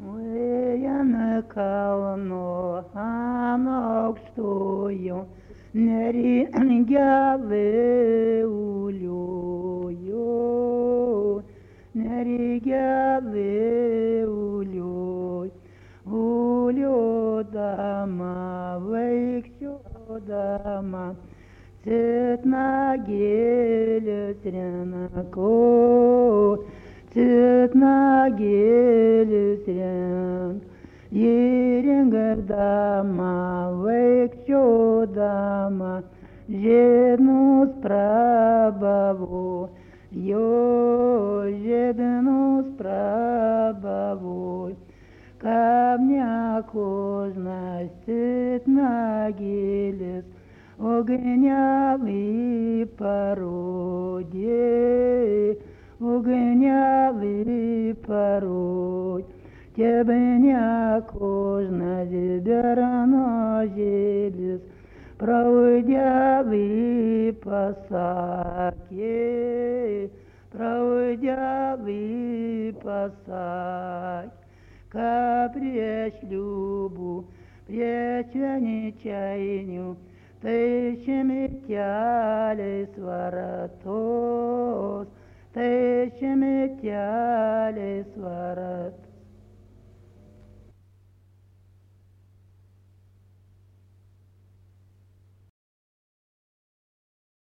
Ujame kalno ant aukštojo, neringeli uliojo, neringeli uliojo, uliodama, vaikščiodama, Citnagelis renako, Citnagelis renk, įrengdama, vaikščiodama, žiednus prabavo, jo žiednus prabavo, kam nekožnas Citnagelis, Ugnelį parodė, ugnelį parodė, tebne kožnas bernožėlis, praudelį pasakė, praudelį pasakė, ką prieš liubų, prieš veničiainių, tai šimteliais varatos, tai šimteliais varatos.